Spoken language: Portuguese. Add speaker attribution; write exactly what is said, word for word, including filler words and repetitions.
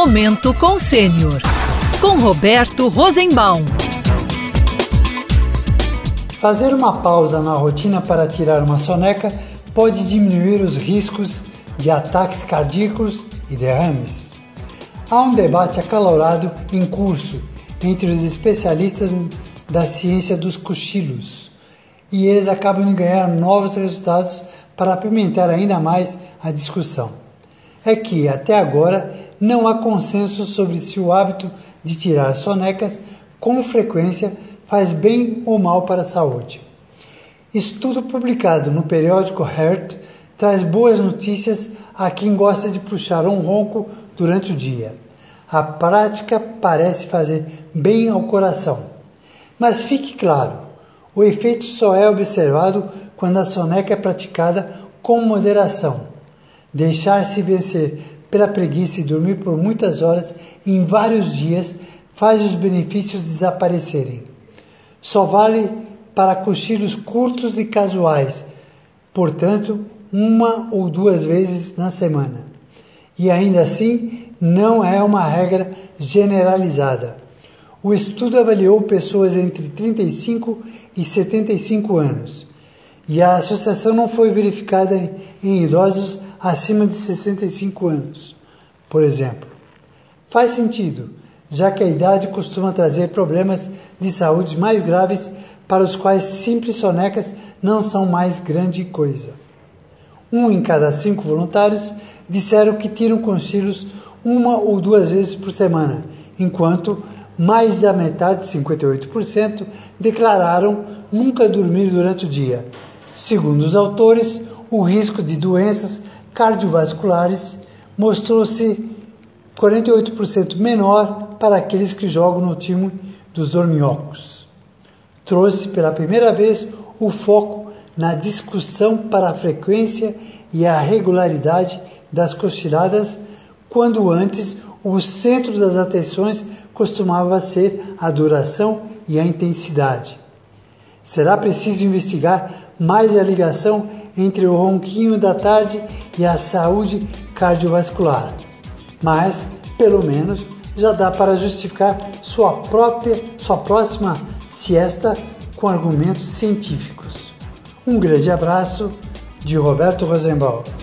Speaker 1: Momento com Sênior, com Roberto Rosenbaum.
Speaker 2: Fazer uma pausa na rotina para tirar uma soneca pode diminuir os riscos de ataques cardíacos e derrames. Há um debate acalorado em curso entre os especialistas da ciência dos cochilos, e eles acabam de ganhar novos resultados para apimentar ainda mais a discussão. É que, até agora, não há consenso sobre se o hábito de tirar sonecas com frequência faz bem ou mal para a saúde. Estudo publicado no periódico Heart traz boas notícias a quem gosta de puxar um ronco durante o dia. A prática parece fazer bem ao coração. Mas fique claro, o efeito só é observado quando a soneca é praticada com moderação. Deixar-se vencer pela preguiça e dormir por muitas horas em vários dias faz os benefícios desaparecerem. Só vale para cochilos curtos e casuais, portanto, uma ou duas vezes na semana. E ainda assim, não é uma regra generalizada. O estudo avaliou pessoas entre trinta e cinco e setenta e cinco anos, e a associação não foi verificada em idosos acima de sessenta e cinco anos, por exemplo. Faz sentido, já que a idade costuma trazer problemas de saúde mais graves para os quais simples sonecas não são mais grande coisa. Um em cada cinco voluntários disseram que tiram cochilos uma ou duas vezes por semana, enquanto mais da metade, cinquenta e oito por cento, declararam nunca dormir durante o dia. Segundo os autores, o risco de doenças cardiovasculares mostrou-se quarenta e oito por cento menor para aqueles que jogam no time dos dorminhocos. Trouxe pela primeira vez o foco na discussão para a frequência e a regularidade das cochiladas, quando antes o centro das atenções costumava ser a duração e a intensidade. Será preciso investigar mais a ligação entre o ronquinho da tarde e a saúde cardiovascular, mas, pelo menos, já dá para justificar sua própria, sua próxima siesta com argumentos científicos. Um grande abraço de Roberto Rosenbaum.